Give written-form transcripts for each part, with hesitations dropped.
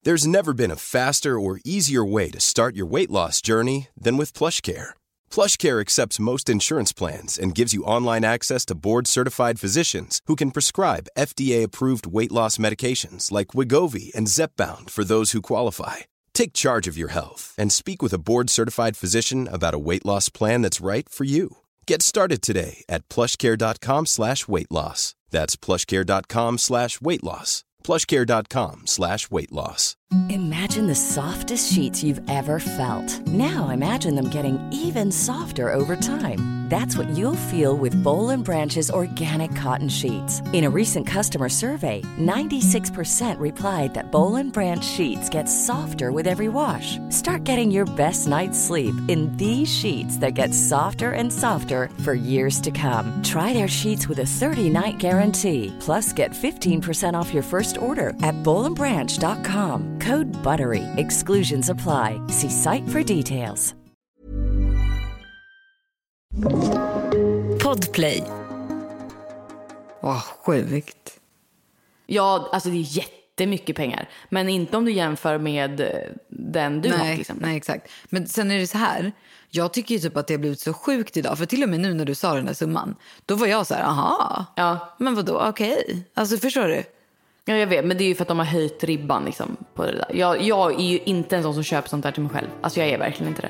There's never been a faster or easier way to start your weight loss journey than with PlushCare. PlushCare accepts most insurance plans and gives you online access to board-certified physicians who can prescribe FDA-approved weight loss medications like Wegovy and Zepbound for those who qualify. Take charge of your health and speak with a board-certified physician about a weight loss plan that's right for you. Get started today at plushcare.com/weightloss. That's plushcare.com/weightloss. plushcare.com/weightloss. Imagine the softest sheets you've ever felt. Now imagine them getting even softer over time. That's what you'll feel with Boll & Branch's organic cotton sheets. In a recent customer survey, 96% replied that Boll & Branch sheets get softer with every wash. Start getting your best night's sleep in these sheets that get softer and softer for years to come. Try their sheets with a 30-night guarantee. Plus, get 15% off your first order at bollandbranch.com. Code BUTTERY. Exclusions apply. See site for details. Podplay. Sjukt. Ja, alltså det är jättemycket pengar. Men inte om du jämför med den du har till exempel. Nej, exakt. Men sen är det så här. Jag tycker ju typ att det har blivit så sjukt idag. För till och med nu när du sa den där summan, då var jag så här, aha. Ja. Men vadå, okej. Alltså förstår du? Ja, jag vet, men det är ju för att de har höjt ribban liksom, på det där. Jag är ju inte en sån som köper sånt där till mig själv. Alltså jag är verkligen inte det.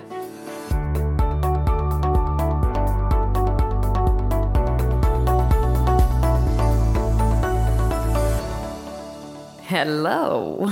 Hello.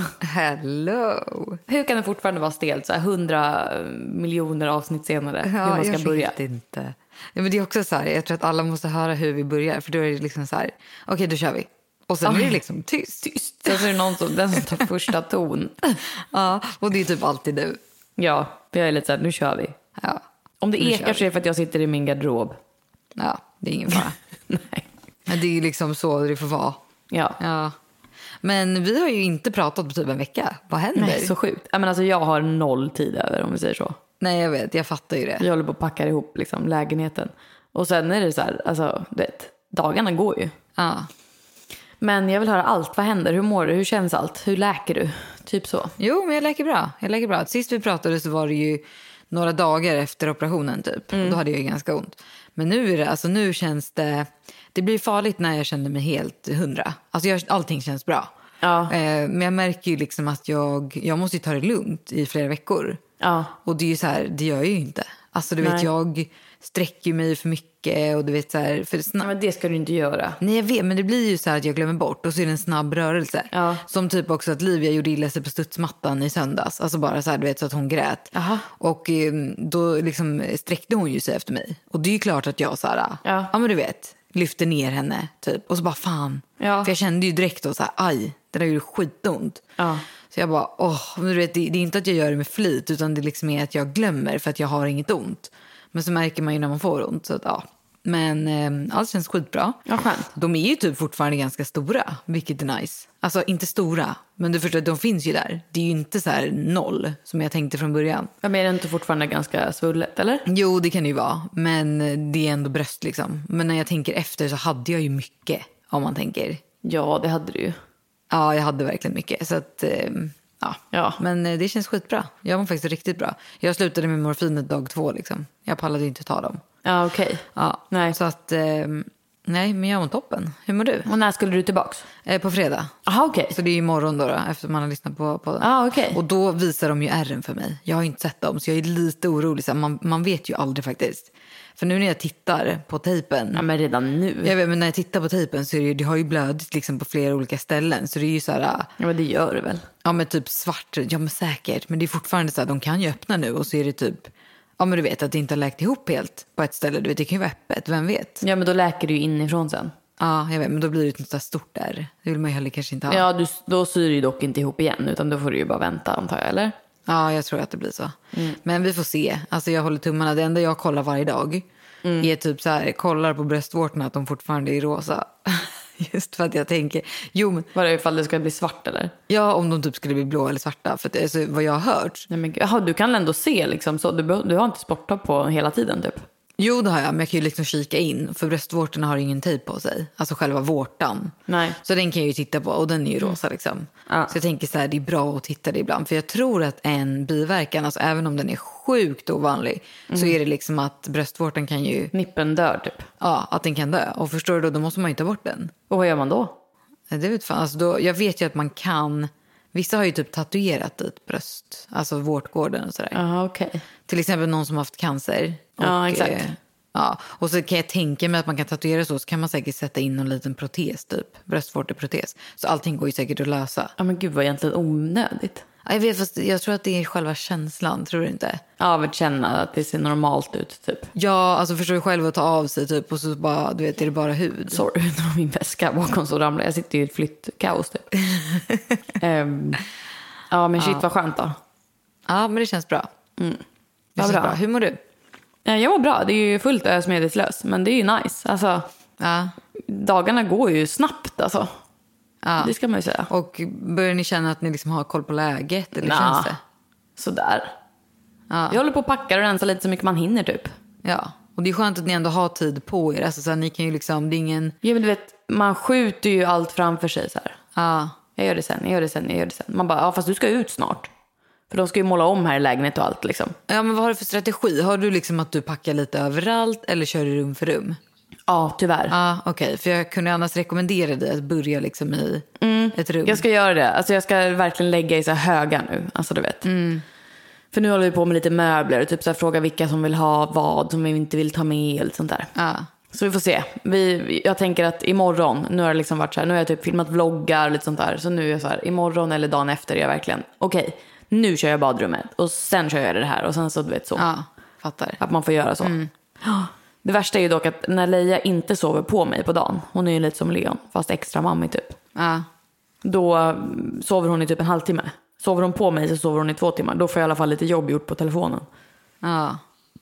Hur kan det fortfarande vara stelt så här 100 miljoner avsnitt senare? Hur man ska börja? Vet inte. Ja, men det är också så här, jag tror att alla måste höra hur vi börjar. För då är det liksom så här, okej, då kör vi. Och sen är det liksom tyst. Sen så är det någon som tar första ton. Ja, och det är typ alltid du. Ja, jag är lite så här, nu kör vi. Ja. Om det ekar så är det för att jag sitter i min garderob. Ja, det är ingen fara. Nej. Men det är liksom så det får vara. Ja. Men vi har ju inte pratat på typ en vecka. Vad händer? Nej, så sjukt. Men alltså, jag har 0 tid över, om vi säger så. Nej, jag vet. Jag fattar ju det. Jag håller på att packa ihop liksom, lägenheten. Och sen är det så här, alltså, dagarna går ju. Ja. Men jag vill höra allt. Vad händer? Hur mår du? Hur känns allt? Hur läker du? Typ så. Jo, men jag läker bra. Sist vi pratade så var det ju några dagar efter operationen typ. Och då hade jag ju ganska ont. Men nu är det, alltså nu känns det... Det blir farligt när jag känner mig helt 100. Alltså allting känns bra. Ja. Men jag märker ju liksom att jag måste ju ta det lugnt i flera veckor. Ja. Och det är ju så här, det gör jag ju inte. Alltså du vet, jag sträcker mig för mycket och du vet så här... Ja, men det ska du inte göra. Nej, jag vet, men det blir ju så här att jag glömmer bort och så är det en snabb rörelse. Ja. Som typ också att Livia gjorde illa sig på studsmattan i söndags. Alltså bara så här, du vet, så att hon grät. Aha. Och då liksom sträckte hon ju sig efter mig. Och det är ju klart att jag så här, ja men du vet, lyfte ner henne typ. Och så bara fan. Ja. För jag kände ju direkt då så här, aj, det där gjorde skitont. Ja. Så jag bara, men du vet, det är inte att jag gör det med flit utan det liksom är att jag glömmer för att jag har inget ont. Men så märker man ju när man får ont. Så att, ja. Men allt känns skitbra. Ja, skönt. De är ju typ fortfarande ganska stora, vilket är nice. Alltså inte stora, men du förstår att de finns ju där. Det är ju inte så här 0 som jag tänkte från början. Ja, men är det inte fortfarande ganska svullet, eller? Jo, det kan det ju vara. Men det är ändå bröst liksom. Men när jag tänker efter så hade jag ju mycket, om man tänker. Ja, det hade du ju. Ja, jag hade verkligen mycket. Så att... Ja, men det känns skitbra. Jag var faktiskt riktigt bra. Jag slutade med morfinet dag 2 liksom. Jag pallade inte ta dem. Ja, okej. Ja, nej. Så att, nej, men jag mår toppen. Hur mår du? Och när skulle du tillbaks? På fredag. Aha, okej. Så det är imorgon då, efter man har lyssnat på den. Ja, okej. Och då visar de ju ärren för mig. Jag har inte sett dem, så jag är lite orolig. Så man vet ju aldrig faktiskt. För nu när jag tittar på tejpen... Ja, men redan nu. Jag vet, men när jag tittar på tejpen så är det har ju blödigt liksom på flera olika ställen. Så det är ju så här... Ja, men det gör det väl. Ja, men typ svart. Ja, men säkert. Men det är fortfarande så här, de kan ju öppna nu och så är det typ... Ja, men du vet att det inte har läkt ihop helt på ett ställe. Du vet, det kan ju vara öppet, vem vet? Ja, men då läker du ju inifrån sen. Ja, jag vet, men då blir det något där stort där. Det vill man ju heller kanske inte ha. Ja, då syr du ju dock inte ihop igen, utan då får du ju bara vänta, antar jag, eller? Ja, jag tror att det blir så. Men vi får se. Alltså jag håller tummarna. Det enda jag kollar varje dag är typ så här, kollar på bröstvårtorna att de fortfarande är rosa. Just för att jag tänker... Jo, men... Var det ifall det ska bli svart, eller? Ja, om de typ skulle bli blå eller svarta. För att, alltså, vad jag har hört... Nej, men, du kan ändå se liksom så. Du har inte sporttopp på hela tiden, typ? Jo, det har jag, men jag kan ju liksom kika in. För bröstvårtorna har ingen tejp på sig. Alltså själva vårtan. Nej. Så den kan jag ju titta på, och den är ju rosa liksom. Ja. Så jag tänker så här, det är bra att titta det ibland. För jag tror att en biverkan, alltså även om den är sjukt ovanlig, så är det liksom att bröstvårtan kan ju... Nippen dör typ. Ja, att den kan dö. Och förstår du då måste man ju ta bort den. Och vad gör man då? Det vet fan. Alltså då, jag vet ju att man kan... Vissa har ju typ tatuerat dit bröst. Alltså vårtgården och sådär. Ja, okej. Till exempel någon som har haft cancer. Ja, exakt. Ja, och så kan jag tänka mig att man kan tatuera så kan man säkert sätta in någon liten protes typ. Bröstvårteprotes. Så allting går ju säkert att lösa. Ja, men gud vad egentligen onödigt. Ja, jag vet, fast jag tror att det är själva känslan, tror du inte? Ja, att känna att det ser normalt ut typ. Ja, alltså förstår du själv att ta av sig typ och så bara, du vet, är det bara hud. Sorry, det var min väska bakom så ramlade. Jag sitter ju i ett flyttkaos typ. Ja, men shit vad skönt då. Ja, men det känns bra. Det känns bra. bra. Hur mår du? Jag mår bra, det är ju fullt ösmedvetslös. Men det är ju nice, alltså. Ja. Dagarna går ju snabbt alltså. Ja. Det ska man ju säga. Och börjar ni känna att ni liksom har koll på läget? Eller känns det? Sådär. Ja. Jag håller på att packa och rensa lite så mycket man hinner typ. Ja, och det är skönt att ni ändå har tid på er. Alltså så här, ni kan ju liksom, det är ingen... Ja, men du vet, man skjuter ju allt framför sig så här. Ja. Jag gör det sen. Man bara, ja fast du ska ut snart. För de ska ju måla om här i lägenhet och allt liksom. Ja, men vad har du för strategi? Har du liksom att du packar lite överallt eller kör du rum för rum? Ja, tyvärr. Ja, okej. För jag kunde annars rekommendera dig att börja liksom i ett rum. Jag ska göra det. Alltså jag ska verkligen lägga i så här höga nu. Alltså du vet. För nu håller vi på med lite möbler och typ så här fråga vilka som vill ha vad, som vi inte vill ta med eller sånt där. Ja. Så vi får se. Jag tänker att imorgon, nu har det liksom varit så här, nu har jag typ filmat vloggar och lite sånt där. Så nu är jag så här, imorgon eller dagen efter är jag verkligen, okej, nu kör jag badrummet och sen kör jag det här och sen så du vet så. Ja, fattar. Att man får göra så. Det värsta är ju dock att när Leia inte sover på mig på dagen, hon är ju lite som Leon, fast extra mamma typ. Ja. Då sover hon i typ en halvtimme. Sover hon på mig så sover hon i 2 timmar. Då får jag i alla fall lite jobb gjort på telefonen. Ja.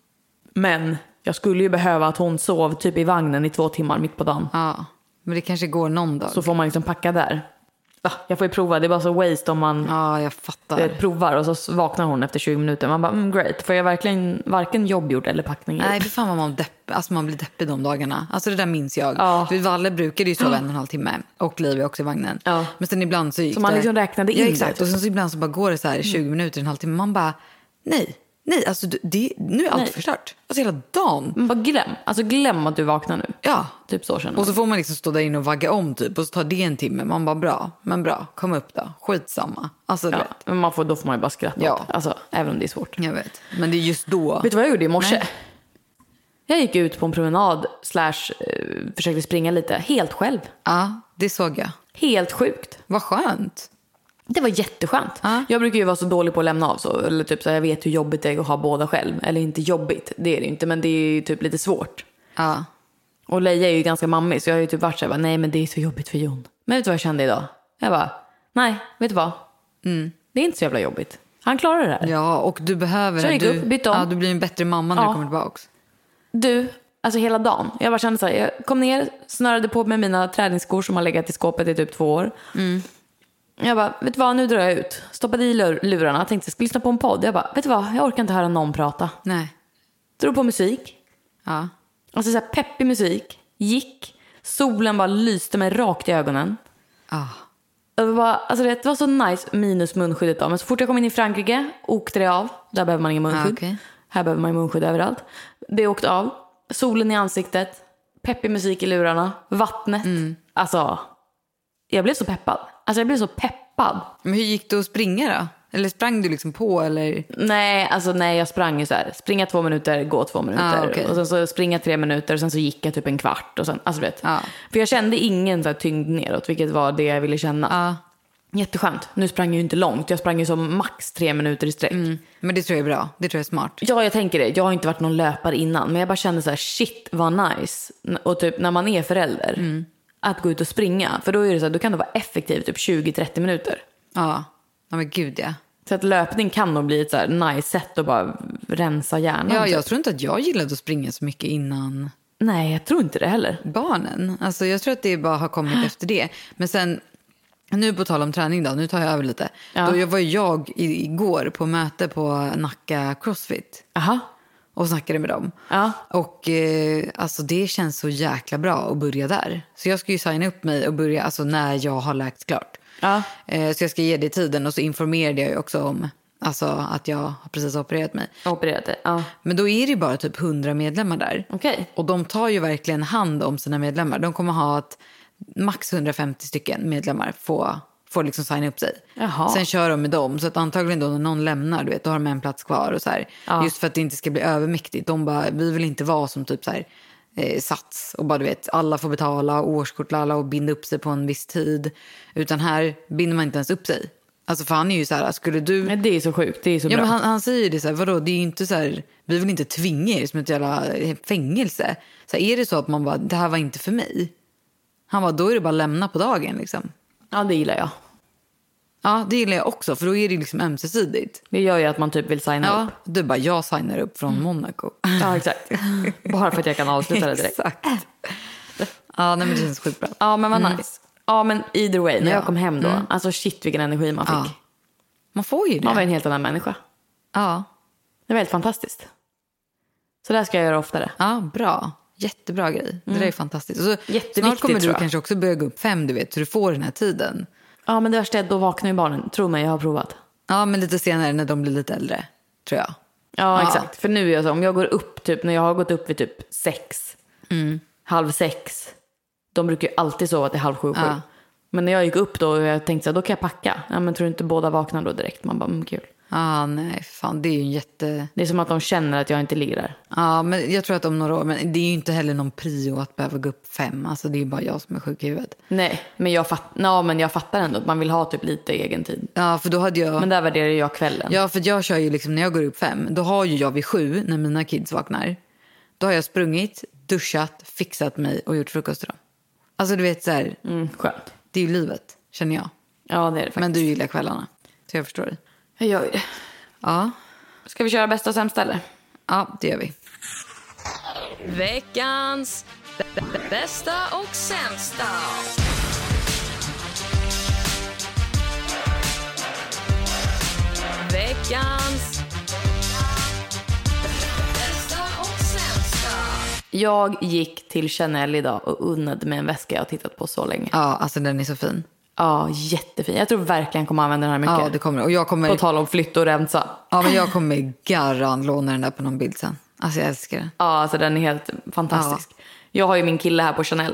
Men jag skulle ju behöva att hon sov typ i vagnen i 2 timmar mitt på dagen. Ja. Men det kanske går någon dag. Så får man liksom packa där. Jag får ju prova, det är bara så waste om man Ja, jag fattar. provar och så vaknar hon efter 20 minuter. Man bara, great. Får jag verkligen varken jobb gjort eller packning gjort? Nej, för fan vad man blir deppig de dagarna. Alltså det där minns jag. Ja. För Valle brukade ju sova 1,5 timme. Och Liv är också i vagnen. Ja. Men sen ibland så gick Så man liksom räknade in ja, det. exakt. Och sen så ibland så bara går det så här 20 minuter, en halvtimme. Man bara, nej, alltså nu är allt förstört. Alltså hela dagen. Man bara glöm att du vaknar nu. Ja. Typ så känner man. Och så får man liksom stå där inne och vagga om typ. Och så tar det en timme. Man bara, bra, kom upp då. Skitsamma. Alltså, Ja, men då får man ju bara skratta Ja. åt det. Alltså, även om det är svårt. Jag vet. Men det är just då. Vet du vad jag gjorde i morse? Nej. Jag gick ut på en promenad / försökte springa lite. Helt själv. Ja, det såg jag. Helt sjukt. Vad skönt. Det var jätteskönt. Ja. Jag brukar ju vara så dålig på att lämna av så. Eller typ så jag vet hur jobbigt det är att ha båda själv. Eller inte jobbigt, det är det inte. Men det är ju typ lite svårt. Ja. Och Leia är ju ganska mammig. Så jag har ju typ varit så här, nej men det är så jobbigt för Jon. Men vet du vad jag kände idag? Jag bara, nej, vet du vad? Det är inte så jävla jobbigt. Han klarar det här. Ja, och du behöver Så jag gick upp, bytte om. Ja, du blir en bättre mamma när du kommer tillbaka. Du, alltså hela dagen. Jag bara kände så här, jag kom ner, snörade på med mina träningsskor som har legat i skåpet i typ 2 år. Jag bara, vet du vad, nu drar jag ut. Stoppade i lurarna, tänkte jag skulle lyssna på en podd. Jag bara, vet du vad, jag orkar inte höra någon prata. Nej. Drog på musik. Ja. Alltså så här peppig musik. Gick. Solen bara lyste mig rakt i ögonen. Det var, alltså det var så nice, minus munskyddet då. Men så fort jag kom in i Frankrike åkte det av. Där behöver man ingen munskydd. Okay. Här behöver man munskydd överallt. Det åkte av. Solen i ansiktet. Peppig musik i lurarna. Vattnet. Alltså, jag blev så peppad. Men hur gick det att springa då? Eller sprang du liksom på eller? Nej, jag sprang ju så här. Springa 2 minuter, gå 2 minuter. Okay. Och sen så springa 3 minuter och sen så gick jag typ en kvart. Och sen, alltså vet. För jag kände ingen så här tyngd neråt, vilket var det jag ville känna. Jätteskönt. Nu sprang jag ju inte långt. Jag sprang ju som max 3 minuter i sträck. Men det tror jag är bra. Det tror jag är smart. Ja, jag tänker det. Jag har inte varit någon löpare innan. Men jag bara kände så här, shit vad nice. Och typ när man är förälder. Att gå ut och springa. För då är det så här, då kan det vara effektivt typ 20-30 minuter. Ja, men gud ja. Så att löpning kan nog bli ett så här nice sätt att bara rensa hjärnan. Ja, jag tror inte att jag gillade att springa så mycket innan. Nej, jag tror inte det heller. Barnen. Alltså jag tror att det bara har kommit efter det. Men sen, nu på tal om träning då, nu tar jag över lite. Ja. Då var jag igår på möte på Nacka CrossFit. Aha. och snackade med dem. Ja. Och alltså det känns så jäkla bra att börja där. Så jag ska ju signa upp mig och börja alltså när jag har läkt klart. Ja. Så jag ska ge det tiden och så informerade jag ju också om alltså, att jag har precis opererat mig. Opererat det, ja. Men då är det ju bara typ 100 medlemmar där. Okej. Och de tar ju verkligen hand om sina medlemmar. De kommer ha att max 150 stycken medlemmar får liksom signa upp sig. Jaha. Sen kör de med dem. Så att antagligen då när någon lämnar, du vet, då har de en plats kvar. Och så här. Ja. Just för att det inte ska bli övermäktigt. De bara, vi vill inte vara som typ så här, sats. Och bara du vet, alla får betala årskort alla och binda upp sig på en viss tid. Utan här binder man inte ens upp sig. Alltså för han är ju så här, skulle du... Men det är så sjukt, det är så Ja, bra. men han säger ju det så här, vadå, det är ju inte så här, vi vill inte tvinga er som ett jävla fängelse. Så här, är det så att man bara, det här var inte för mig. Han bara, då är det bara lämna på dagen liksom. Ja, det gillar jag. Ja, det gillar jag också, för då är det liksom ömsesidigt. Det gör ju att man typ vill signa Ja, upp. du bara, jag signar upp från Monaco. Ja, exakt. Bara för att jag kan avsluta det direkt. Exakt. Ja, nej, men det känns skitbra. Ja, men vad nice. Ja, men either way, när Ja. jag kom hem då, alltså shit vilken energi man fick. Ja. Man får ju det. Man var en helt annan människa. Ja. Det var helt fantastiskt. Så det här ska jag göra oftare. Ja, bra. Jättebra grej. Det där är fantastiskt. Och så, Jätteviktigt, snart kommer tror du jag. kanske också börja gå upp 5, du vet, så du får den här tiden. Ja, men det värsta är att då vaknar ju barnen. Tro mig, jag har provat. Ja, men lite senare när de blir lite äldre, tror jag. Ja, exakt. För nu är jag så, om jag går upp typ, när jag har gått upp vid typ 6, 5:30. De brukar ju alltid sova till 6:30, 7. Ja. Men när jag gick upp då och jag tänkte så här, då kan jag packa. Ja, men tror du inte båda vaknar då direkt? Man bara, kul. Nej, fan, det är ju en jätte... Det är som att de känner att jag inte ligger där. Ja, men jag tror att om några år, men det är ju inte heller någon prio att behöva gå upp 5. Alltså det är ju bara jag som är sjuk i huvudet. Nej, men jag fattar ändå att man vill ha typ lite egen tid. Ja, för då hade jag... Men där värderar jag kvällen. Ja, för jag kör ju liksom, när jag går upp 5, då har ju jag vid 7, när mina kids vaknar. Då har jag sprungit, duschat, fixat mig och gjort frukost till dem. Alltså du vet så här, Skönt. det är ju livet, känner jag. Ja, det är det faktiskt. Men du gillar kvällarna, så jag förstår dig. Jag gör ju det. Ja, Ska vi köra bästa och sämsta eller? ja, det gör vi. Veckans bästa och sämsta. Veckans bästa och sämsta. Jag gick till Chanel idag och unnade mig en väska jag har tittat på så länge. Ja, alltså den är så fin. Ja, jättefin. Jag tror verkligen kommer använda den här mycket. Ja, det kommer. Och jag kommer... På tal om flytt och rensa. Ja, men jag kommer garant låna den där på någon bild sen. Alltså jag älskar den. Ja, alltså den är helt fantastisk. Jag har ju min kille här på Chanel.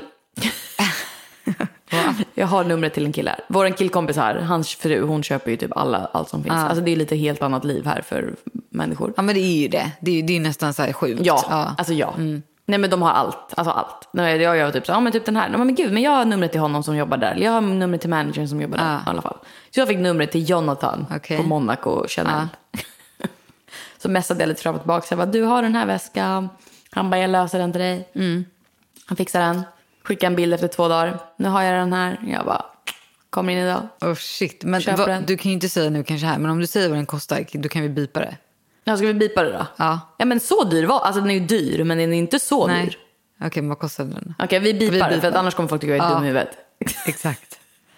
Jag har numret till en kille här. Vår killkompis här, hans fru, hon köper ju typ allt som finns. Alltså det är lite helt annat liv här för människor. Ja, men det är ju det. Det är nästan så här sjukt. Ja, alltså ja. Nej, men de har allt. Alltså allt. Jag gör typ så, ja men typ den här. Men gud, men jag har numret till honom som jobbar där. Jag har numret till managern som jobbar där i alla fall. Så jag fick numret till Jonathan på Monaco Chanel. Så messade jag lite fram och tillbaka. Så jag bara, du har den här väskan. Han bara, jag löser den till dig. Han fixar den. Skickade en bild efter 2 dagar. Nu har jag den här. Jag bara, kommer in idag. Oh shit, men Köper den. du kan ju inte säga nu kanske här. Men om du säger vad den kostar, då kan vi bipa det. Ja, ska vi bipa det då? Ja. Ja, men så dyr var. Alltså den är ju dyr, men den är inte så Nej. dyr. Okej, men vad kostar den? Okej, vi bipar det, för att annars kommer folk tycka jag är dum i huvudet. Exakt.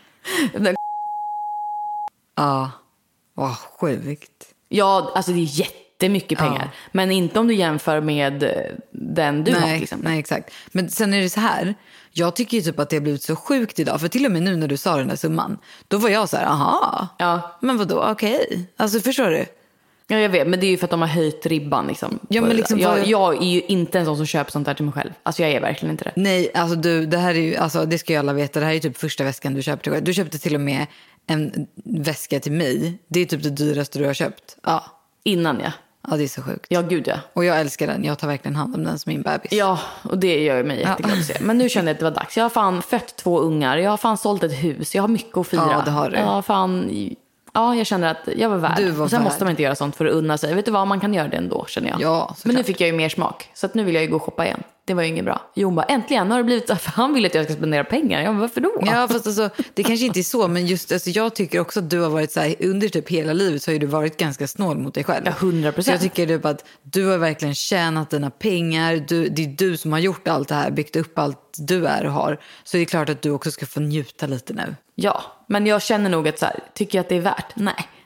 Ja, vad sjukt. Ja, alltså det är jättemycket pengar. Men inte om du jämför med den du har till exempel. Nej, exakt. Men sen är det så här. Jag tycker ju typ att det har blivit så sjukt idag. För till och med nu när du sa den där summan. Då var jag så här, aha. Ja. Men vadå, okej. Alltså förstår du? Ja, jag vet. Men det är ju för att de har höjt ribban liksom. Ja, men liksom jag är ju inte en sån som köper sånt där till mig själv. Alltså jag är verkligen inte det. Nej, alltså du, det här är ju, alltså det ska ju alla veta. Det här är ju typ första väskan du köpte själv. Du köpte till och med en väska till mig. Det är typ det dyraste du har köpt. Ja. Innan ja. Ja, det är så sjukt. Ja, gud ja. Och jag älskar den. Jag tar verkligen hand om den som min bebis. Ja, och det gör mig jätteglad att se. Men nu kände jag att det var dags. Jag har fan fött 2 ungar. Jag har fan sålt ett hus. Jag har mycket att fira. Ja, det har du. Ja, jag känner att jag var värd. Du var och sen värd. måste man inte göra sånt för att unna sig. Vet du vad, man kan göra det ändå, känner jag. Ja, såklart. men nu fick jag ju mer smak. Så att nu vill jag ju gå och shoppa igen. Det var ju inget bra. Jon bara, äntligen har det blivit så. För han vill att jag ska spendera pengar. Jag bara, varför då? Ja, fast alltså, det kanske inte är så. Men just, alltså, jag tycker också att du har varit så här, under typ hela livet så har ju du varit ganska snål mot dig själv. Ja, 100%. Så jag tycker typ att du har verkligen tjänat dina pengar. Det är du som har gjort allt det här, byggt upp allt du är och har. Så det är klart att du också ska få njuta lite nu. Ja, men jag känner nog att så här, tycker jag att det är värt? Nej.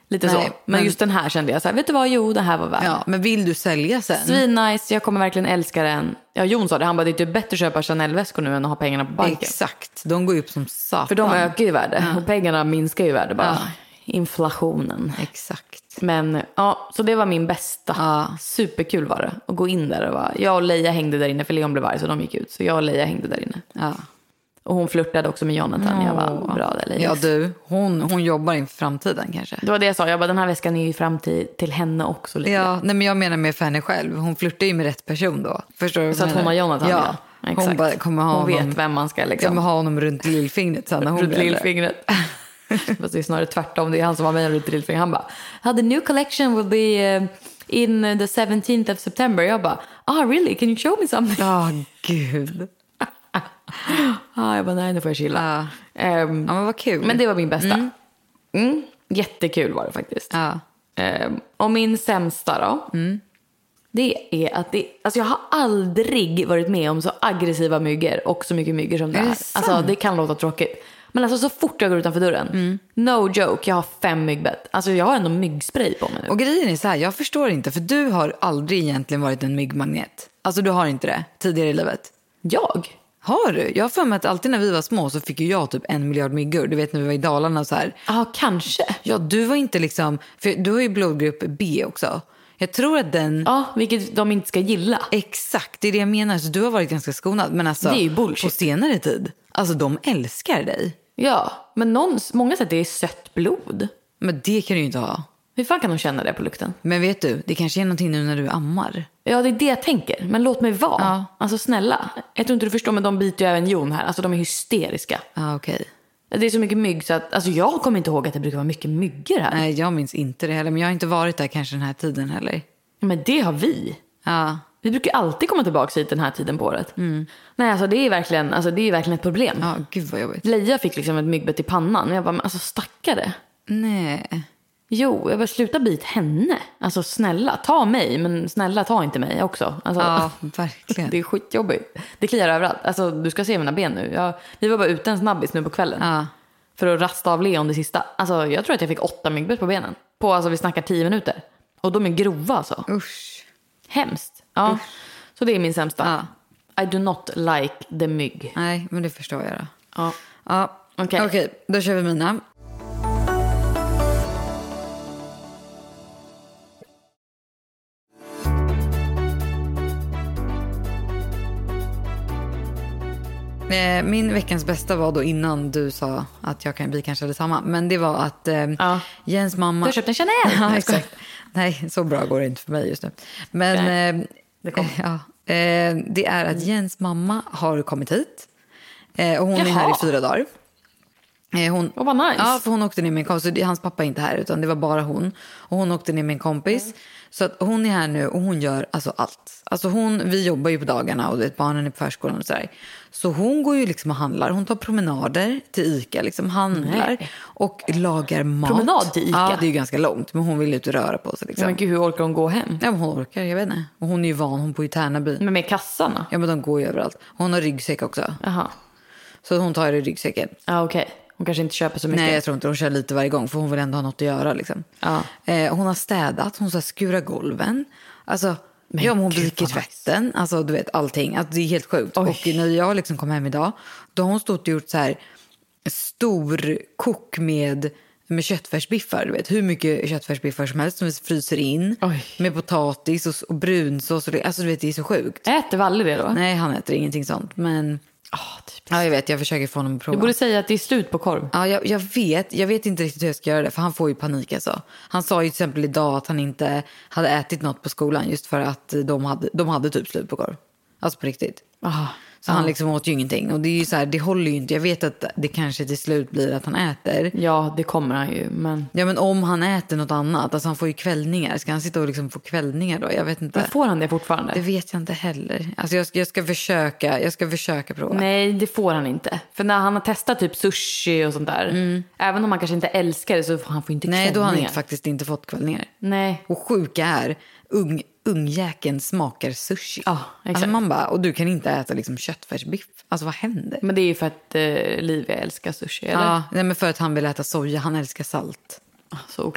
Lite Nej, så. Men just den här kände jag så här, vet du vad? Jo, det här var värd. Ja, men vill du sälja sen? Svinnice, jag kommer verkligen älska den. Ja, Jon sa det, han bara, det är typ bättre att köpa Chanel-väskor nu än att ha pengarna på banken. Exakt, de går ju upp som satan. För de ökar ju värde och pengarna minskar ju värde bara. Ja. Inflationen. Exakt. Men ja, så det var min bästa. Ja. Superkul var det. Att gå in där och bara, jag och Leia hängde där inne för Leon blev arg så de gick ut. Så jag och Leia hängde där inne. Ja. Och hon flörtade också med Jonathan. Jag var bra där, Leia. Ja, du, hon jobbar inför framtiden kanske. Det var det jag sa. Jag bara, den här väskan är ju framtid till henne också. Lite. Ja, nej, men jag menar med för henne själv. Hon flirtar ju med rätt person då. Förstår du? Så att hon har Jonathan, ja. Exakt. Hon bara kommer ha hon honom, vet vem man ska liksom. kommer ha honom runt lillfingret sen när hon runt blir äldre. lillfingret. Fast det är snarare tvärtom. Det är han som var med runt lillfingret. Han bara, the new collection will be in the 17th of September. Jag bara, really? Can you show me something? Ja, gud. Jag bara, nej, nu får jag chilla. Ja. Ja, men vad kul. Men det var min bästa. Jättekul var det faktiskt. Ja. Och min sämsta då. Det är att alltså jag har aldrig varit med om så aggressiva myggor och så mycket myggor som det Är det här. sant? Alltså det kan låta tråkigt. Men alltså så fort jag går utanför dörren. No joke, jag har 5 myggbett. Alltså jag har ändå myggspray på mig nu. Och grejen är så här, jag förstår inte. För du har aldrig egentligen varit en myggmagnet. Alltså du har inte det tidigare i livet. Jag? Har du? Jag har för mig att alltid när vi var små så fick ju jag typ 1 miljard myggor. Du vet när vi var i Dalarna och så här. Ja, kanske. Ja, du var inte liksom... För du har ju blodgrupp B också. Jag tror att den... Ja, vilket de inte ska gilla. Exakt, det är det jag menar. Så du har varit ganska skonad. Men alltså, Det är ju bullshit. på senare tid, alltså de älskar dig. Ja, men många säger att det är sött blod. Men det kan du ju inte ha. Hur fan kan de känna det på lukten? Men vet du, det kanske är någonting nu när du ammar. Ja, det är det jag tänker. Men låt mig vara. Ja. Alltså snälla. Jag tror inte du förstår, men de biter ju även Jon här. Alltså de är hysteriska. Ja, okej. Det är så mycket mygg så att... Alltså jag kommer inte ihåg att det brukar vara mycket myggor här. Nej, jag minns inte det heller. Men jag har inte varit där kanske den här tiden heller. Men det har vi. Ja. Vi brukar alltid komma tillbaka hit den här tiden på året. Nej, alltså det är verkligen ett problem. Ja, gud vad jobbigt. Leia fick liksom ett myggbett i pannan. Men jag bara, men alltså stackare. Nej. Jo, jag bara sluta bit henne. Alltså snälla, ta mig. Men snälla, ta inte mig också. Alltså, Ja, verkligen. det är skitjobbigt. Det kliar överallt. Alltså du ska se mina ben nu. Vi var bara ute en snabbis nu på kvällen. Ja. För att rasta av Leon det sista. Alltså jag tror att jag fick 8 myggbett på benen. Alltså vi snackar 10 minuter. Och de är grova alltså. Usch. Hemskt. Ja. Så det är min sämsta. Ja. I do not like the mygg. Nej, men det förstår jag då. Ja. Ja, Okej. okej, då kör vi mina. Min veckans bästa var då innan du sa att vi kanske hade samma. Men det var att Jens mamma... Du har köpt en Chanel. Ja, exakt. Nej, så bra går det inte för mig just nu. Men det är att Jens mamma har kommit hit. Och hon är här i 4 dagar. Vad nice. Ja, för hon åkte ner med en kompis. Hans pappa är inte här utan det var bara hon. Och hon åkte ner med en kompis. Så att hon är här nu och hon gör alltså allt. Alltså vi jobbar ju på dagarna och barnen är på förskolan och sådär. Så hon går ju liksom och handlar. Hon tar promenader till Ica, liksom handlar och lagar mat. Promenad till Ica? Ja, det är ju ganska långt. Men hon vill ut och röra på sig liksom. Men gud, hur orkar hon gå hem? Ja, men hon orkar, jag vet inte. Och hon är ju van, hon bor i Tärnaby. Men med kassarna? Ja, men de går ju överallt. Hon har ryggsäck också. Jaha. Så hon tar det i ryggsäcken. Ja, okej. Hon kanske inte köper så mycket. Nej, jag tror inte. Hon kör lite varje gång för hon vill ändå ha något att göra liksom. Ja. Hon har städat, hon ska skura golven. Alltså, hon viker tvätten. Alltså, du vet, allting. Alltså, det är helt sjukt. Oj. Och när jag liksom kom hem idag, då har hon stått och gjort så här stor kok med köttfärsbiffar. Du vet, hur mycket köttfärsbiffar som helst som vi fryser in. Oj. Med potatis och brunsås. Alltså, du vet, det är så sjukt. Äter Valle det då? Nej, han äter ingenting sånt. Men ja, jag vet, jag försöker få honom att prova. Du borde säga att det är slut på korv. Ja, jag vet inte riktigt hur jag ska göra det. För han får ju panik alltså. Han sa ju till exempel idag att han inte hade ätit något på skolan. Just för att de hade typ slut på korv. Alltså på riktigt. Så han liksom åt ju ingenting. Och det är ju så här, det håller ju inte. Jag vet att det kanske till slut blir att han äter. Ja, det kommer han ju. Men... Ja, men om han äter något annat. Alltså han får ju kvällningar. Ska han sitta och liksom få kvällningar då? Jag vet inte. Men får han det fortfarande? Det vet jag inte heller. Alltså jag ska försöka prova. Nej, det får han inte. För när han har testat typ sushi och sånt där. Även om han kanske inte älskar det så får han inte kvällningar. Nej, då har han faktiskt inte fått kvällningar. Nej. Och sjuka är, ungjäkeln smakar sushi. Ja, exakt. Alltså man bara, och du kan inte äta liksom köttfärsbiff. Alltså vad händer? Men det är ju för att Livia älskar sushi, eller? Ja, nej, men för att han vill äta soja. Han älskar salt. Så oklart.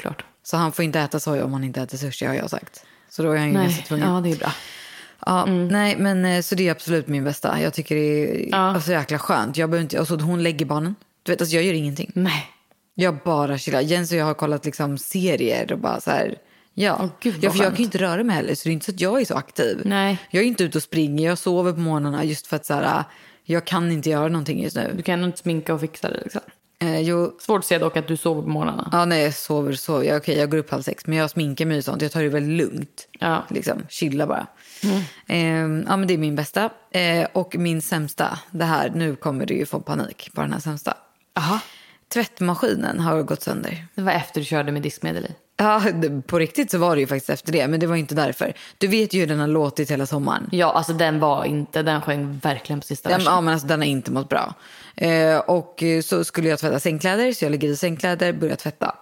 Så han får inte äta soja om han inte äter sushi, har jag sagt. Så då är han ju ganska tvungen. Ja, det är bra. Ja, nej, men så det är absolut min bästa. Jag tycker det är alltså jäkla skönt. Jag behöver inte, och så hon lägger barnen. Du vet, alltså jag gör ingenting. Nej. Jag bara chillar. Jens och jag har kollat liksom serier och bara så här. Ja, Gud, för jag kan ju inte röra mig heller, så det är inte så att jag är så aktiv. Nej. Jag är inte ute och springer, jag sover på morgnarna just för att så här, jag kan inte göra någonting just nu. Du kan inte sminka och fixa det liksom. Jo, Svårt att se dock att du sover på morgnarna. ja, nej, jag sover. Okej, jag går upp 5:30, men jag sminkar mig och sånt. Jag tar det väldigt lugnt. Ja. Liksom, chilla bara. Ja, men det är min bästa. Och min sämsta, det här, nu kommer du ju få panik på den här sämsta. Aha. Tvättmaskinen har gått sönder. Det var efter du körde med diskmedel i. Ja, på riktigt så var det ju faktiskt efter det, men det var inte därför. Du vet ju hur den har låtit hela sommaren. Ja, alltså den sjöng verkligen på sista versen. Ja, men alltså den har inte mått bra. Och så skulle jag tvätta sängkläder, så jag lägger i sängkläder, börjar tvätta.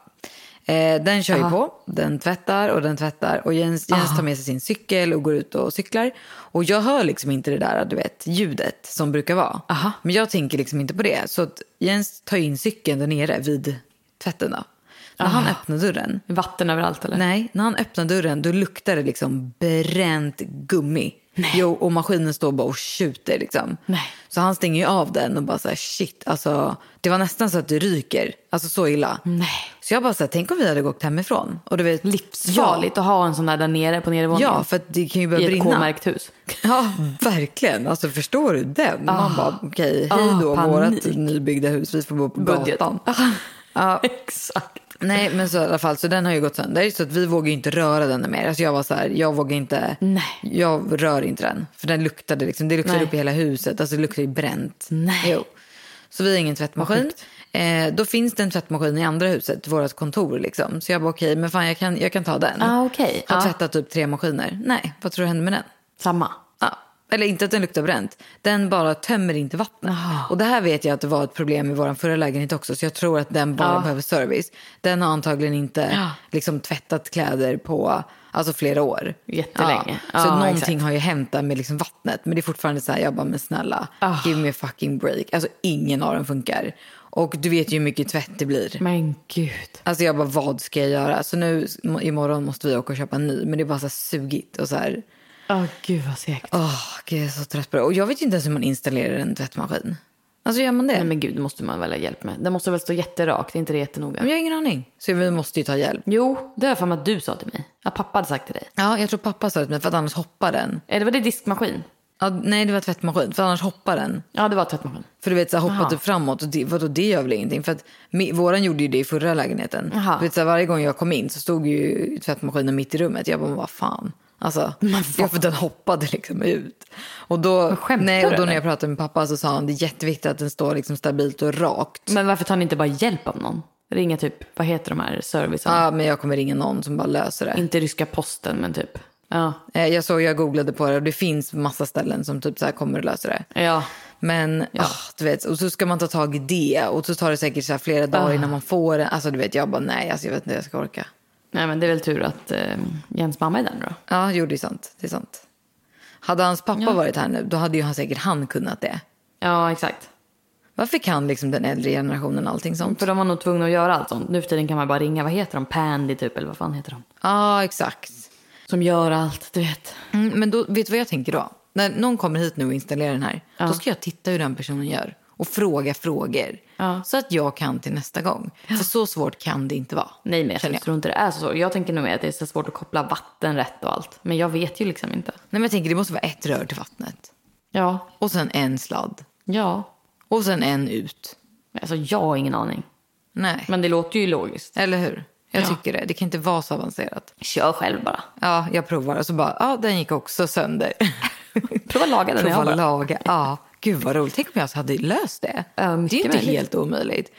Den kör ju på, den tvättar och Jens tar med sig sin cykel och går ut och cyklar. Och jag hör liksom inte det där, du vet, ljudet som brukar vara. Aha. Men jag tänker liksom inte på det. Så att Jens tar in cykeln där nere vid tvätten då. När han öppnar dörren. Vatten överallt eller? Nej, när han öppnar dörren då luktar det liksom bränt gummi. Nej. Jo, och maskinen står bara och tjuter liksom. Nej. Så han stänger ju av den och bara så här, shit, alltså det var nästan så att det ryker. Alltså så illa. Nej. Så jag bara så här, tänk om vi hade gått hemifrån. Och du vet, Livsfarligt att ha en sån där nere på nedervåningen. Ja, för att det kan ju börja I ett brinna. K-märkt hus. Ja, verkligen. Alltså förstår du den? Man bara, okej, hej då, panik. vårat nybyggda hus. Vi får bo på Budget. gatan. Ja. Exakt. Nej, men så i alla fall, så den har ju gått sönder. Så att vi vågar ju inte röra den mer. Alltså jag var så här, jag vågar inte. Nej. Jag rör inte den. För den luktade liksom, det luktade Nej. upp i hela huset. Alltså det luktade ju bränt. Nej. Jo. Så vi har ingen tvättmaskin. Då finns det en tvättmaskin i andra huset, vårt kontor liksom. Så jag bara okej, men fan jag kan ta den. Okej. Har tvättat typ 3 maskiner. Nej, vad tror du hände med den? Samma. Ja. Eller inte att den luktar bränt. Den bara tömmer inte vattnet. Och det här vet jag att det var ett problem i vår förra lägenhet också. Så jag tror att den bara behöver service. Den har antagligen inte liksom tvättat kläder på alltså flera år. Jättelänge. Ja. Så någonting exakt. har ju hänt där med liksom vattnet. Men det är fortfarande så här, jag bara, men snälla, give me a fucking break. Alltså ingen av dem funkar. Och du vet ju hur mycket tvätt det blir. Men gud. Alltså jag bara, vad ska jag göra? Så nu imorgon måste vi åka och köpa en ny. Men det är bara så här sugigt och så här. Gud vad segt. Gud, jag är så trött på det. Och jag vet inte ens hur man installerar en tvättmaskin. Alltså gör man det? Nej men gud, det måste man väl ha hjälp med. Det måste väl stå jätterakt, inte det jättenoga. Men jag har ingen aning. Så vi måste ju ta hjälp. Jo, det är för att du sa till mig. Att pappa hade sagt till dig. Ja, jag tror pappa sa det till mig för att annars hoppar den. Eller var det diskmaskin? Ja, nej, det var tvättmaskin för annars hoppar den. Ja, det var tvättmaskin. För du vet, så här, hoppa Aha. typ framåt. Och det gör väl ingenting. För att våran gjorde ju det i förra lägenheten. Aha. Du vet, så här, varje gång jag kom in så stod ju tvättmaskinen mitt i rummet. Jag bara, vad fan. Alltså, ja, för den hoppade liksom ut. Och då, skämtar du, när eller? jag pratade med pappa så sa han det är jätteviktigt att den står liksom stabilt och rakt. Men varför tar ni inte bara hjälp av någon? Ringa typ, vad heter de här servicen? Ja, men jag kommer ringa någon som bara löser det. Inte ryska posten, men typ. Ja. Jag googlade på det och det finns massa ställen som typ så här kommer att lösa det. Ja. Men du vet, och så ska man ta tag i det och så tar det säkert så här flera dagar innan man får det. Alltså du vet, jag bara nej, alltså, jag vet inte hur jag ska orka. Nej, men det är väl tur att Jens mamma är där nu då. Ja, jo, det är sant. Det är sant. Hade hans pappa varit här nu, då hade ju han kunnat det. Ja, exakt. Varför kan liksom den äldre generationen allting sånt? För de var nog tvungna att göra allt sånt. Nu för tiden kan man bara ringa, vad heter de? Pandy typ, eller vad fan heter de? Ja, exakt. Som gör allt, du vet. Men då, vet du vad jag tänker då? När någon kommer hit nu och installerar den här, då ska jag titta hur den personen gör. Och fråga frågor. Ja. Så att jag kan till nästa gång. För så svårt kan det inte vara. Nej, men känner jag tror inte det är så svårt. Jag tänker nog att det är så svårt att koppla vatten rätt och allt. Men jag vet ju liksom inte. Nej, men jag tänker det måste vara ett rör till vattnet. Ja. Och sen en sladd. Ja. Och sen en ut. Alltså jag har ingen aning. Nej, Men det låter ju logiskt. eller hur? Jag tycker det. Det kan inte vara så avancerat. Kör själv bara. Ja, jag provar. Och så bara, ja, den gick också sönder. Prova laga den. Prova laga. Ja, gud vad roligt. Tänk om jag hade löst det. Ja, det är mycket inte möjligt. helt omöjligt.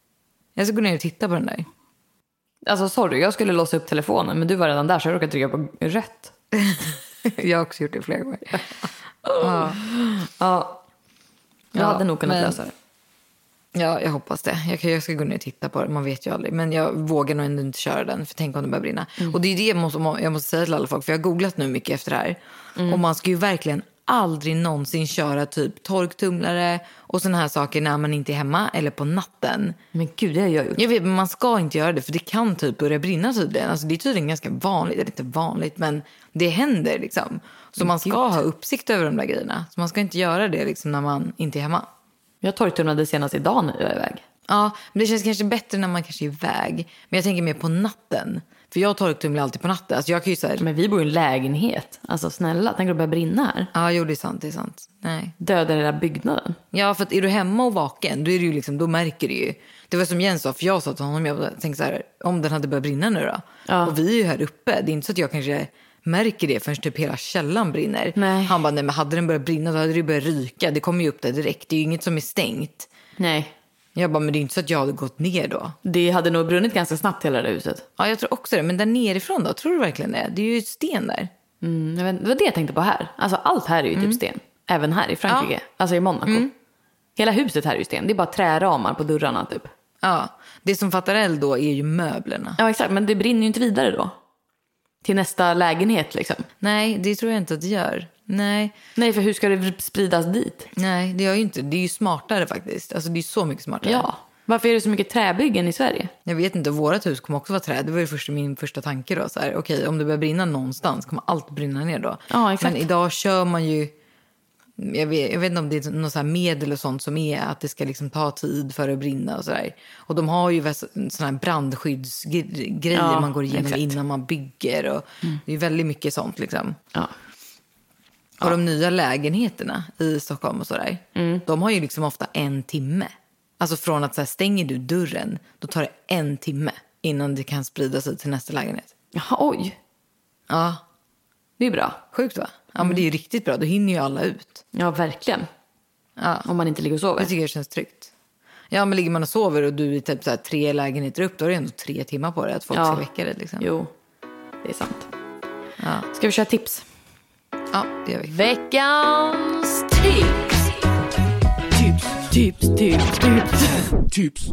Jag ska gå ner och titta på den där. Alltså sorry, jag skulle låsa upp telefonen. Men du var redan där så jag råkade trycka på rött. Jag har också gjort det flera gånger. Ja. Jag hade nog kunnat lösa det. Ja, jag hoppas det. Jag ska gå ner och titta på det. Man vet ju aldrig. Men jag vågar nog ändå inte köra den. För tänk om det börjar brinna. Och det är det jag måste säga till alla folk. För jag har googlat nu mycket efter det här. Och man ska ju verkligen aldrig någonsin köra typ torktumlare och såna här saker när man inte är hemma eller på natten. Men gud, det har jag gjort. Jag vet, men man ska inte göra det för det kan typ börja brinna tydligen. Alltså det är tydligen ganska vanligt, eller inte vanligt, men det händer liksom. Så man ska ha uppsikt över de där grejerna. Så man ska inte göra det liksom när man inte är hemma. Jag torktumlade senast idag när jag är iväg. Ja, men det känns kanske bättre när man kanske är iväg. Men jag tänker mer på natten. För jag torktumlar alltid på natten. Alltså jag kan ju så här... Men vi bor i en lägenhet. Alltså snälla, tänk att det börjar brinna här. Ja, jo, det är sant. Nej. Döda den där byggnaden. Ja, för att är du hemma och vaken, då är det ju liksom, då märker du ju. Det var som Jens sa, för jag sa till honom, jag tänkte så här, om den hade börjat brinna nu då. Ja. Och vi är ju här uppe. Det är inte så att jag kanske märker det förrän typ hela källan brinner. Nej. Han bara, nej, men hade den börjat brinna då hade det börjat ryka. Det kommer ju upp där direkt. Det är ju inget som är stängt. Nej. Jag bara, men det är inte så att jag hade gått ner då. Det hade nog brunnit ganska snabbt hela det huset. Ja, jag tror också det. Men där nerifrån då? Tror du verkligen det? Det är ju sten där. Jag vet, det var det jag tänkte på här. Alltså allt här är ju typ sten. Även här i Frankrike. Ja. Alltså i Monaco. Hela huset här är ju sten. Det är bara träramar på dörrarna typ. Ja, det som fattar eld då är ju möblerna. Ja, exakt. Men det brinner ju inte vidare då. Till nästa lägenhet liksom. Nej, det tror jag inte att det gör. Nej, för hur ska det spridas dit? Nej, det gör ju inte. Det är ju smartare faktiskt. Alltså det är så mycket smartare. Ja. Varför är det så mycket träbyggen i Sverige? Jag vet inte, vårat hus kommer också vara träd. Det var ju min första tanke då. Så här, okej, om det börjar brinna någonstans kommer allt brinna ner då. Ja, exakt. Men idag kör man ju... Jag vet inte om det är något så här medel och sånt som är att det ska liksom ta tid för att brinna och sådär. Och de har ju sådana här brandskyddsgrejer man går igenom innan man bygger. Och det är väldigt mycket sånt liksom. Ja. Och de nya lägenheterna i Stockholm och sådär, de har ju liksom ofta 1 timme. Alltså från att så här, stänger du dörren, då tar det 1 timme innan det kan sprida sig till nästa lägenhet. Jaha, oj. Ja. Det är bra. Sjukt va? Ja, men det är ju riktigt bra. Då hinner ju alla ut. Ja, verkligen. Ja. Om man inte ligger och sover. Det tycker jag känns tryggt. Ja, men ligger man och sover och du är typ så här 3 lägenheter upp, då är det ändå 3 timmar på det att folk ska väcka det liksom. Jo, det är sant. Ja. Ska vi köra tips? Ja, det gör vi. Veckans tips. Tips.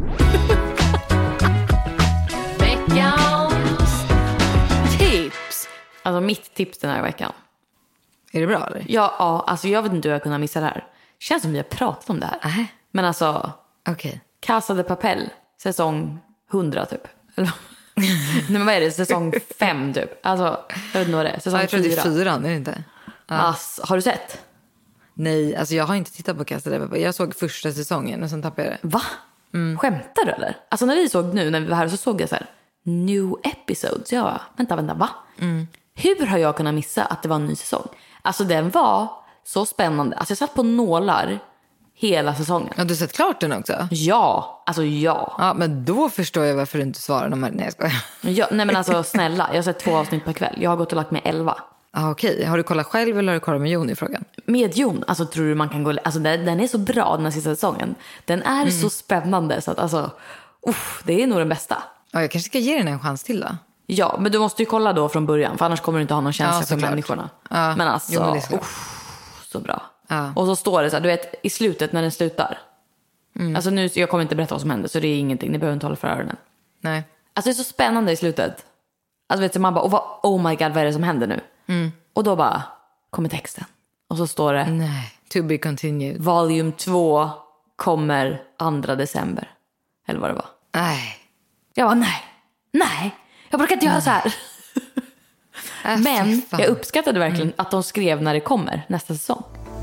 Veckans tips. Alltså mitt tips den här veckan. Är det bra eller? Ja, alltså jag vet inte hur jag kunde missa det här. Känns som vi har pratat om det här. Men alltså, Casa de Papel, säsong 100 typ. Eller nej, men vad är det? Säsong 5 typ. Alltså, jag vet inte vad det är. Säsong 4. Jag tror det är 4, är det inte? Ja. Alltså, har du sett? Nej, alltså jag har inte tittat på Casa de Papel. Jag såg första säsongen och sen tappade jag det. Va? Skämtar du eller? Alltså när vi såg nu, när vi var här, så såg jag så här new episodes. Jag bara, vänta, va? Hur har jag kunnat missa att det var en ny säsong? Alltså den var så spännande. Alltså jag satt på nålar hela säsongen. Har du sett klart den också? Ja, alltså ja. Ja, men då förstår jag varför du inte svarar de här. Nej, jag skojar. Ja, nej men alltså snälla, jag har sett 2 avsnitt per kväll. Jag har gått och lagt med 11. Okej. Har du kollat själv eller har du kollat med Jon i frågan? Med Jon, alltså tror du man kan gå... Alltså den är så bra den här sista säsongen. Den är så spännande så att alltså... det är nog den bästa. Ja, jag kanske ska ge den en chans till då. Ja, men du måste ju kolla då från början. För annars kommer du inte ha någon känsla för klart. människorna. Ja. Men alltså, Jo, så bra. Ja. Och så står det så här, du vet, i slutet när den slutar. Alltså nu, jag kommer inte berätta vad som händer, så det är ingenting. Ni behöver inte hålla för öronen. Nej. Alltså det är så spännande i slutet. Alltså vet du, man bara, oh my god, vad är det som händer nu? Och då bara kommer texten. Och så står det, Nej, to be continued. Volume 2 kommer 2 december. Eller vad det var. Nej. Jag bara, nej. Jag brukar inte göra så här. Men jag uppskattade verkligen att de skrev när det kommer nästa säsong.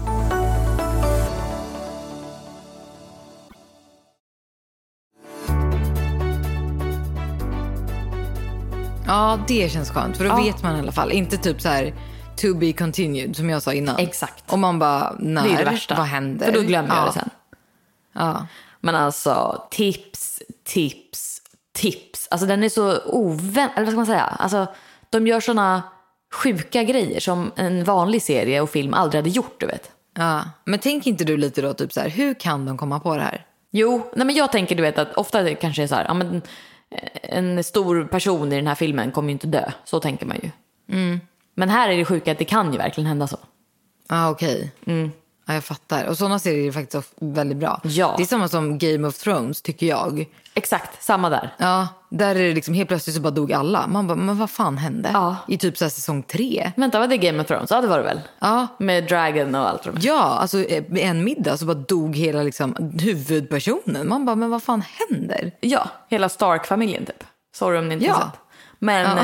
Ja, det känns skönt. För då vet man i alla fall. Inte typ så här to be continued som jag sa innan. Exakt. Och man bara, när? Det är det värsta. Vad händer? För då glömmer jag det sen. Ja. Men alltså, tips. Alltså den är så eller vad ska man säga? Alltså, de gör såna sjuka grejer som en vanlig serie och film aldrig hade gjort, du vet. Ja, men tänk inte du lite då typ så här, hur kan de komma på det här? Jo, nej men jag tänker, du vet, att ofta det kanske är så här, ja men en stor person i den här filmen kommer ju inte dö. Så tänker man ju. Men här är det sjuka att det kan ju verkligen hända så. Ja, okej. Ja, jag fattar. Och sådana serier är faktiskt väldigt bra. Ja. Det är samma som Game of Thrones, tycker jag. Exakt, samma där. Ja, där är det liksom helt plötsligt så bara dog alla. Man bara, men vad fan hände? Ja. I typ så här säsong 3. Vänta, var det Game of Thrones? Ja, det var det väl? Ja. Med Dragon och allt. Ja, alltså en middag så bara dog hela liksom huvudpersonen. Man bara, men vad fan händer? Ja, hela Stark-familjen typ. Sorry om ni inte Ja. har sett. Men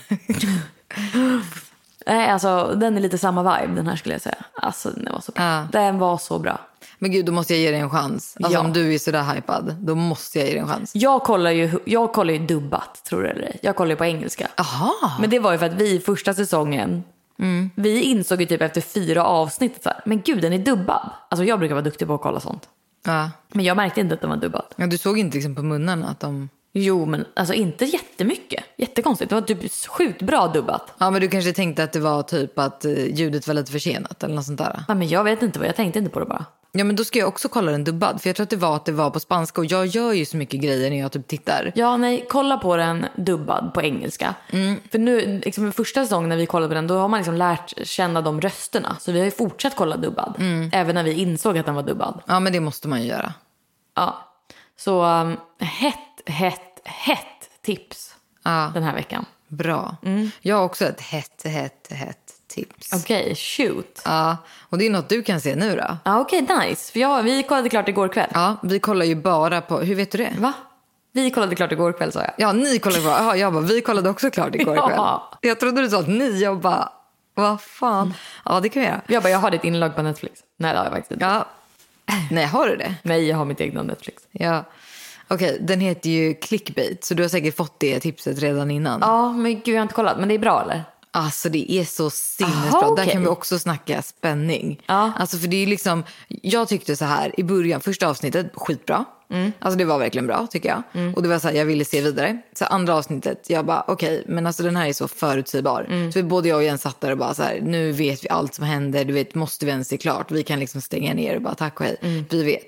nej, alltså den är lite samma vibe den här skulle jag säga. Alltså den var så bra. Ja. Den var så bra. Men gud, då måste jag ge dig en chans. Alltså Ja. om du är sådär hypad, då måste jag ge dig en chans. Jag kollar ju dubbat, tror du eller ej. Jag kollar ju på engelska. Aha. Men det var ju för att vi i första säsongen, vi insåg ju typ efter 4 avsnitt så här, men gud den är dubbad. Alltså jag brukar vara duktig på att kolla sånt. Ja. Men jag märkte inte att den var dubbad. Ja, du såg inte liksom på munnarna att de... Jo, men alltså inte jättemycket. Jättekonstigt. Det var typ sjukt bra dubbat. Ja, men du kanske tänkte att det var typ att ljudet var lite försenat eller något sånt där. Nej, men jag vet inte vad, jag tänkte inte på det bara. Ja, men då ska jag också kolla den dubbad. För jag tror att det var på spanska. Och jag gör ju så mycket grejer när jag typ tittar. Ja, nej, kolla på den dubbad på engelska. För nu, liksom i första säsongen när vi kollade på den, då har man liksom lärt känna de rösterna. Så vi har ju fortsatt kolla dubbad. Även när vi insåg att den var dubbad. Ja, men det måste man ju göra. Ja, så hett tips den här veckan. Bra. Jag har också ett hett tips. Okej, shoot. Ja, och det är något du kan se nu då. Ja, okej, nice. För vi kollade klart igår kväll. Ja, vi kollar ju bara på... Hur vet du det? Va? Vi kollade klart igår kväll, sa jag. Ja, ni kollade på... Ja, jag bara, vi kollade också klart igår kväll. Ja. Jag trodde du sa att ni, jag bara... Vad fan? Ja, det kan vi göra. Jag har ditt inlogg på Netflix. Nej, det har jag faktiskt inte. Ja. Nej, har du det? Nej, jag har mitt egna Netflix. Ja. Okej, den heter ju Clickbait. Så du har säkert fått det tipset redan innan. Ja, men gud, jag har inte kollat. Men det är bra, eller? Alltså det är så sinnesbra. Aha, Där okej. kan vi också snacka spänning. Ja. Alltså för det är liksom, jag tyckte så här i början, första avsnittet, skitbra. Alltså det var verkligen bra tycker jag. Och det var så här, jag ville se vidare. Så andra avsnittet, jag bara okej, men alltså den här är så förutsägbar. Så både jag och Jens satt där och bara så här, nu vet vi allt som händer. Du vet, måste vi ens se klart? Vi kan liksom stänga ner och bara tack och hej. Vi vet.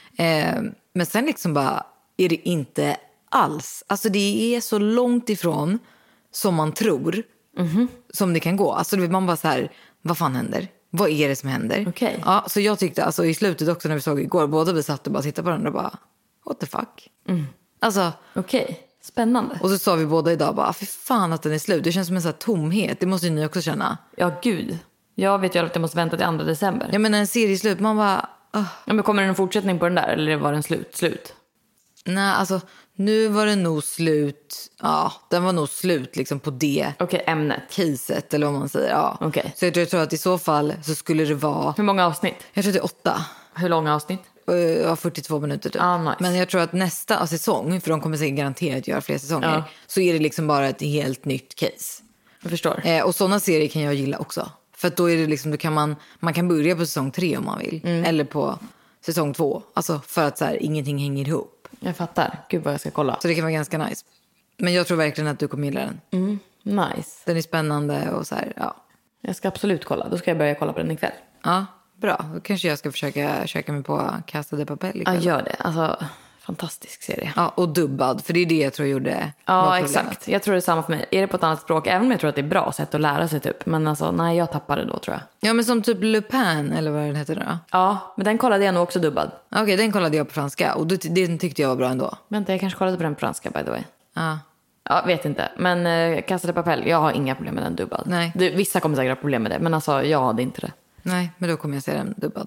Men sen liksom bara, är det inte alls. Alltså det är så långt ifrån som man tror. Som det kan gå. Alltså man bara så här, vad fan händer? Vad är det som händer? Okej. Ja, så jag tyckte alltså i slutet också när vi såg igår, båda vi satt och bara tittade på varandra och bara, what the fuck? Alltså, Okej, spännande. och så sa vi båda idag bara, för fan att den är slut. Det känns som en sån här tomhet. Det måste ju ni också känna. Ja, gud. Jag vet ju att jag måste vänta till 2 december. Jag menar en serie är slut, man bara, Ja, men kommer det en fortsättning på den där? Eller var den slut? nej alltså nu var det nog slut. Ja, den var nog slut liksom på det Okej, ämnet. caset eller vad man säger. Ja. Okej. Så jag tror att i så fall så skulle det vara, Hur många avsnitt? jag tror att det är 8. Hur långa avsnitt? Ja, 42 minuter typ. Ah, nice. Men jag tror att nästa säsong, för de kommer säkert garanterat göra fler säsonger, så är det liksom bara ett helt nytt case. Jag förstår. Och sådana serier kan jag gilla också. För att då är det liksom, då kan man kan börja på säsong 3 om man vill. Eller på säsong 2. Alltså för att så här, ingenting hänger ihop. Jag fattar. Gud vad jag ska kolla. Så det kan vara ganska nice. Men jag tror verkligen att du kommer gilla den. Nice. Den är spännande och så här, ja. Jag ska absolut kolla. Då ska jag börja kolla på den ikväll. Ja, bra. Då kanske jag ska försöka köka mig på Casa de Papel Ja, ikväll. gör det. Alltså, fantastisk serie. Ja, och dubbad. För det är det jag tror gjorde var Ja, problemet. exakt. Jag tror det är samma för mig. Är det på ett annat språk, även om jag tror att det är bra sätt att lära sig typ. Men alltså, nej, jag tappade då tror jag. Ja, men som typ Lupin eller vad den heter nu då. Ja, men den kollade jag nog också dubbad. Okej, den kollade jag på franska och den tyckte jag var bra ändå. Vänta, jag kanske kollade på den på franska by the way. Ja. Ja, vet inte. Men Casa de Papel, jag har inga problem med den dubbad. Nej. Vissa kommer säkert ha problem med det, men alltså jag hade inte det. Nej, men då kommer jag se den dubbad.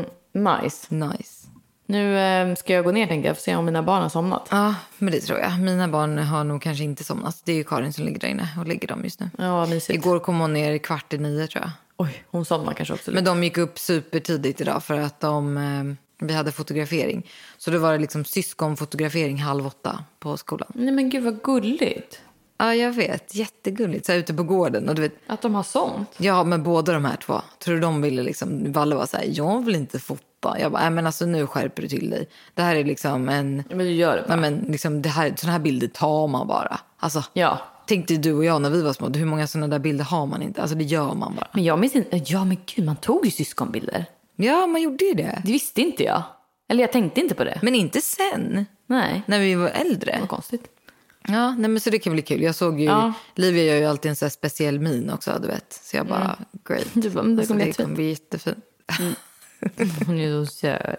Nice. Nice. Nu ska jag gå ner tänkte jag, för se om mina barn har somnat. Ja, men det tror jag. Mina barn har nog kanske inte somnat. Det är ju Karin som ligger där inne och lägger dem just nu. Ja, mysigt. Igår kom hon ner 8:45 tror jag. Oj, hon somnar kanske också. Men de gick upp supertidigt idag för att vi hade fotografering. Så då var det liksom syskonfotografering 7:30 på skolan. Nej men gud vad gulligt. Ja, jag vet. Jättegulligt. Så här ute på gården. Och du vet, Att de har sånt. ja, men båda de här två. Tror du de ville liksom, Valle var så här, jag vill inte fota. Jag bara, nej men alltså nu skärper du till dig. Det här är liksom en... Men du gör det bara. Nej men liksom, sådana här bilder tar man bara. Alltså, Ja. tänkte du och jag när vi var små, hur många sådana där bilder har man inte? Alltså det gör man bara. Men jag minns inte. Ja men gud, man tog ju syskonbilder. Ja, man gjorde ju det. Det visste inte jag. Eller jag tänkte inte på det. Men inte sen, Nej. när vi var äldre. Vad konstigt. Ja, nej men så det kan bli kul. Jag såg ju, Ja. Livia gör ju alltid en sån här speciell min också, du vet. Så jag bara, great. Du bara, men det Alltså, kommer bli det kommer jättefint. bli jättefint. Hon är så söt.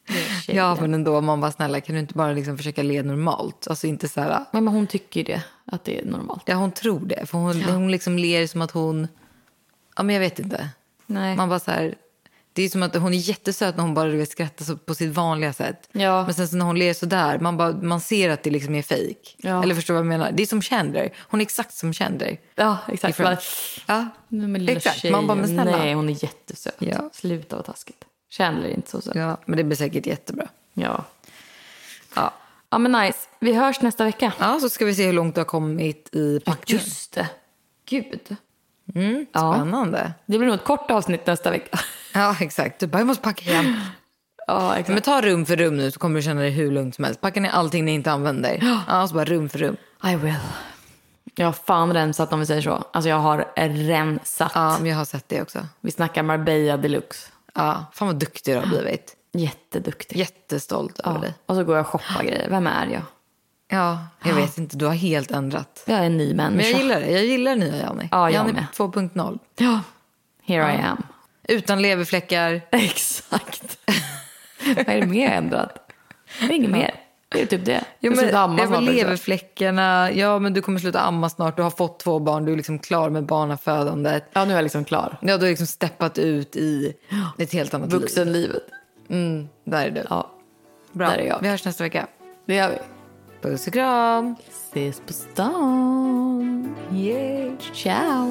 Ja, men ändå, man bara snälla, kan du inte bara liksom försöka le normalt? Alltså inte så här... Men hon tycker ju det, att det är normalt. Ja, hon tror det. För hon liksom ler som att hon... Ja, men jag vet inte. Nej. Man bara så här... Det är som att hon är jättesöt när hon bara vill skratta så på sitt vanliga sätt. Ja. Men sen så när hon ler så där, man ser att det liksom är fejk. Ja. Eller förstår vad jag menar? Det är som Chandler. Hon är exakt som Chandler. Ja, exakt. Ja, exakt. Tjejen. Man bara, men snälla. Nej, hon är jättesöt. Ja. Sluta vara taskigt. Chandler är inte så söt. Ja, men det blir säkert jättebra. Ja. Ja, men nice. Vi hörs nästa vecka. Ja, så ska vi se hur långt du har kommit i packningen. Just det. Gud. Spännande. Det blir nog ett kort avsnitt nästa vecka. Ja, exakt. Du bara, jag måste packa igen. Ja, exakt. Men ta rum för rum nu så kommer du känna dig hur lugnt som helst. Packa ner allting ni inte använder. Ja, så bara rum för rum. I will. Jag har fan rensat om vi säger så. Alltså jag har rensat. Ja, men jag har sett det också. Vi snackar Marbella Deluxe. Ja, fan vad duktig du har blivit. Jätteduktig. Jättestolt över dig. Och så går jag och shoppar grejer. Vem är jag? Ja, jag vet inte. Du har helt ändrat. Jag är en ny människa. Men jag gillar det. Jag gillar nya Janni. Ja, jag Janni med. 2.0. Ja, here I am. Utan leverfläckar. Exakt. Vad är det mer ändrat? Det är inget mer. Det är typ det. Jo, Du slutar amma snart, leverfläckarna. Ja, men du kommer sluta amma snart. Du har fått 2 barn. Du är liksom klar med barnafödandet. Ja, nu är jag liksom klar. Ja, du har liksom steppat ut i ett helt annat liv. Vuxenlivet. Där är du. Ja, Bra. där är jag. Vi hörs nästa vecka. Det gör vi. Puss och kram. Ses på stan. Yeah. Ciao.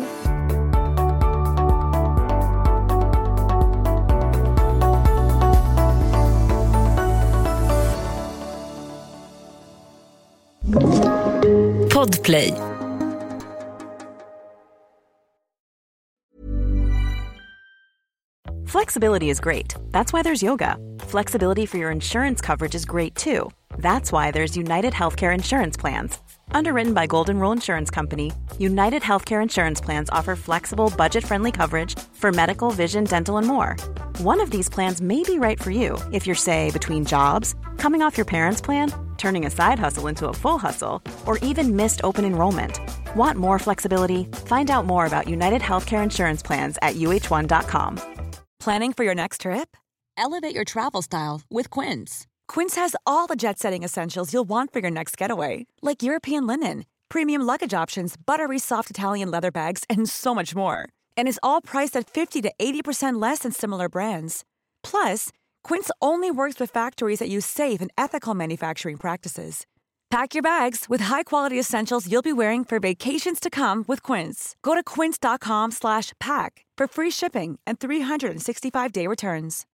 Podplay. Flexibility is great. That's why there's yoga. Flexibility for your insurance coverage is great too. That's why there's United Healthcare Insurance Plans. Underwritten by Golden Rule Insurance Company, United Healthcare Insurance Plans offer flexible, budget-friendly coverage for medical, vision, dental, and more. One of these plans may be right for you if you're, say, between jobs, coming off your parents' plan, turning a side hustle into a full hustle, or even missed open enrollment. Want more flexibility? Find out more about United Healthcare Insurance Plans at uh1.com. Planning for your next trip? Elevate your travel style with Quince. Quince has all the jet-setting essentials you'll want for your next getaway, like European linen, premium luggage options, buttery soft Italian leather bags, and so much more. And is all priced at 50 to 80% less than similar brands. Plus, Quince only works with factories that use safe and ethical manufacturing practices. Pack your bags with high-quality essentials you'll be wearing for vacations to come with Quince. Go to quince.com/pack for free shipping and 365-day returns.